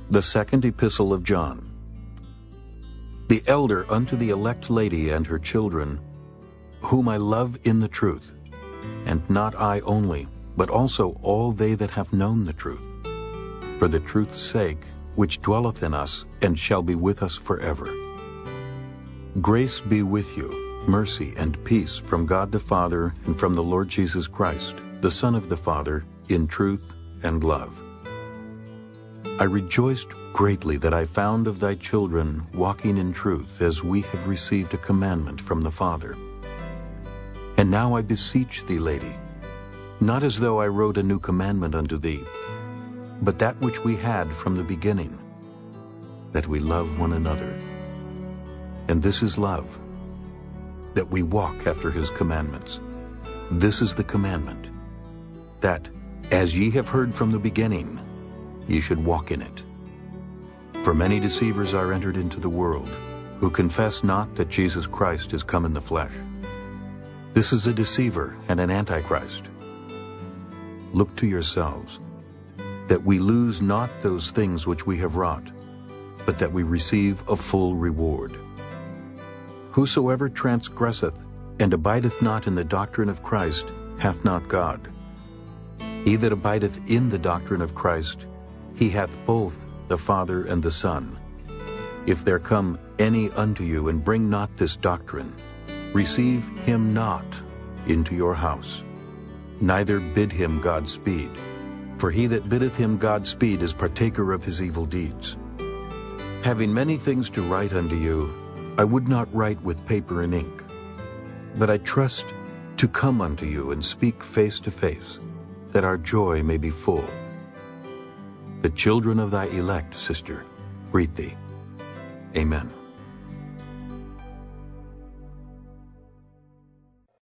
The second epistle of John. The elder unto the elect lady and her children, whom I love in the truth, and not I only, but also all they that have known the truth, for the truth's sake, which dwelleth in us, and shall be with us forever. Grace be with you, mercy and peace from God the Father, and from the Lord Jesus Christ, the Son of the Father, in truth and love. I rejoiced greatly that I found of thy children walking in truth, as we have received a commandment from the Father. And now I beseech thee, lady, not as though I wrote a new commandment unto thee, but that which we had from the beginning, that we love one another. And this is love, that we walk after his commandments. This is the commandment, that, as ye have heard from the beginning, ye should walk in it. For many deceivers are entered into the world, who confess not that Jesus Christ is come in the flesh. This is a deceiver and an antichrist. Look to yourselves, that we lose not those things which we have wrought, but that we receive a full reward. Whosoever transgresseth and abideth not in the doctrine of Christ hath not God. He that abideth in the doctrine of Christ, he hath both the Father and the Son. If there come any unto you, and bring not this doctrine, receive him not into your house, neither bid him Godspeed. For he that biddeth him Godspeed is partaker of his evil deeds. Having many things to write unto you, I would not write with paper and ink, but I trust to come unto you and speak face to face, that our joy may be full. The children of thy elect, sister, greet thee. Amen.